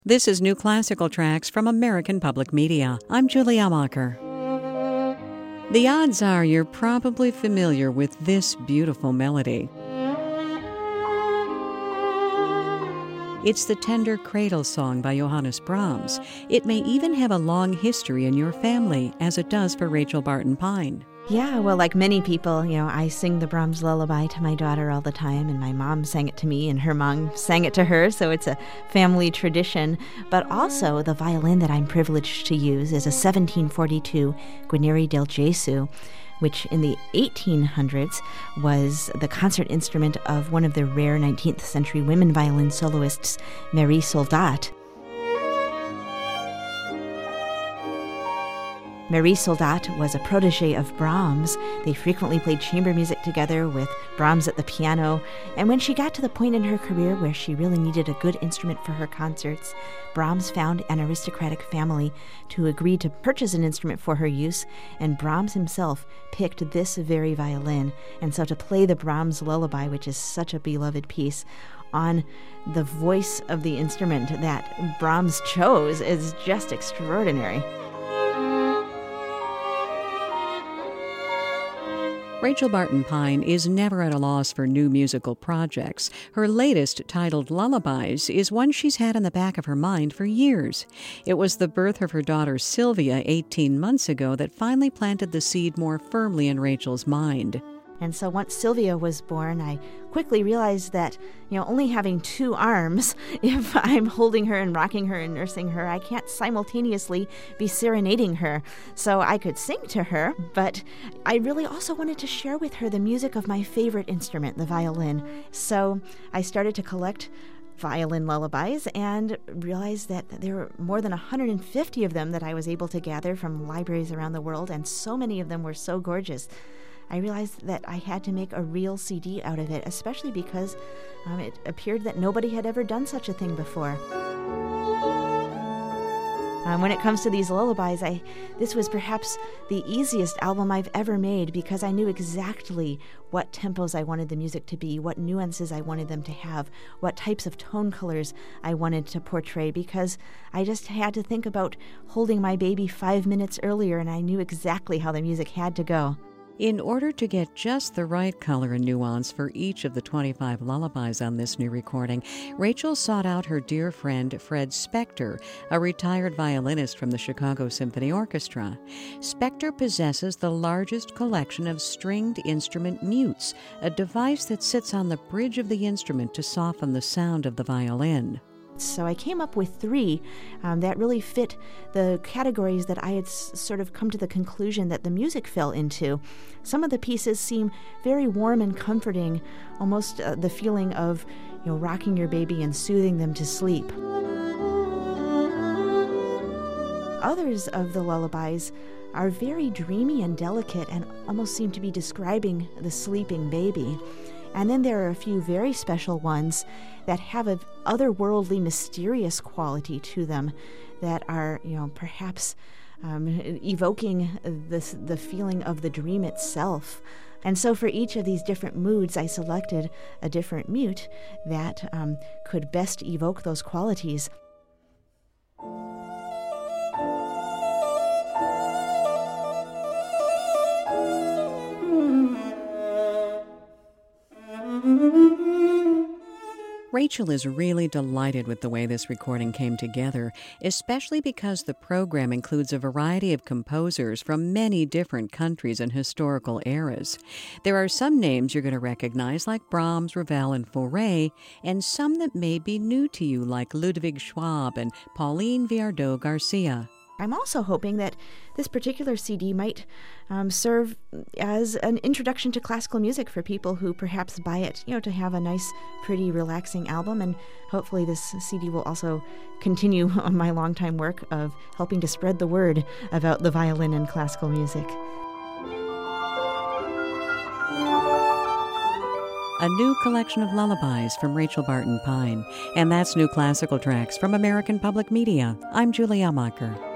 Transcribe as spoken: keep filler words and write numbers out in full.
This is New Classical Tracks from American Public Media. I'm Julie Amacher. The odds are you're probably familiar with this beautiful melody. It's the tender cradle song by Johannes Brahms. It may even have a long history in your family, as it does for Rachel Barton Pine. Yeah, well, like many people, you know, I sing the Brahms lullaby to my daughter all the time, and my mom sang it to me, and her mom sang it to her, so it's a family tradition. But also, the violin that I'm privileged to use is a seventeen forty-two Guarneri del Gesù, which in the eighteen hundreds was the concert instrument of one of the rare nineteenth century women violin soloists, Marie Soldat. Marie Soldat was a protege of Brahms. They frequently played chamber music together with Brahms at the piano. And when she got to the point in her career where she really needed a good instrument for her concerts, Brahms found an aristocratic family to agree to purchase an instrument for her use, and Brahms himself picked this very violin. And so to play the Brahms lullaby, which is such a beloved piece, on the voice of the instrument that Brahms chose is just extraordinary. Rachel Barton Pine is never at a loss for new musical projects. Her latest, titled Lullabies, is one she's had in the back of her mind for years. It was the birth of her daughter Sylvia eighteen months ago that finally planted the seed more firmly in Rachel's mind. And so once Sylvia was born, I quickly realized that, you know, only having two arms, if I'm holding her and rocking her and nursing her, I can't simultaneously be serenading her. So I could sing to her, but I really also wanted to share with her the music of my favorite instrument, the violin. So I started to collect violin lullabies and realized that there were more than one hundred fifty of them that I was able to gather from libraries around the world, and so many of them were so gorgeous. I realized that I had to make a real C D out of it, especially because um, it appeared that nobody had ever done such a thing before. Um, when it comes to these lullabies, I this was perhaps the easiest album I've ever made because I knew exactly what tempos I wanted the music to be, what nuances I wanted them to have, what types of tone colors I wanted to portray, because I just had to think about holding my baby five minutes earlier, and I knew exactly how the music had to go. In order to get just the right color and nuance for each of the twenty-five lullabies on this new recording, Rachel sought out her dear friend Fred Spector, a retired violinist from the Chicago Symphony Orchestra. Spector possesses the largest collection of stringed instrument mutes, a device that sits on the bridge of the instrument to soften the sound of the violin. So I came up with three um, that really fit the categories that I had s- sort of come to the conclusion that the music fell into. Some of the pieces seem very warm and comforting, almost uh, the feeling of, you know, rocking your baby and soothing them to sleep. Others of the lullabies are very dreamy and delicate and almost seem to be describing the sleeping baby. And then there are a few very special ones that have an otherworldly, mysterious quality to them that are, you know, perhaps um, evoking this, the feeling of the dream itself. And so for each of these different moods, I selected a different mute that um, could best evoke those qualities. Rachel is really delighted with the way this recording came together, especially because the program includes a variety of composers from many different countries and historical eras. There are some names you're going to recognize, like Brahms, Ravel, and Fauré, and some that may be new to you, like Ludwig Schwab and Pauline Viardot Garcia. I'm also hoping that this particular C D might um, serve as an introduction to classical music for people who perhaps buy it, you know, to have a nice, pretty, relaxing album. And hopefully this C D will also continue on my longtime work of helping to spread the word about the violin and classical music. A new collection of lullabies from Rachel Barton Pine. And that's New Classical Tracks from American Public Media. I'm Julie Amacher.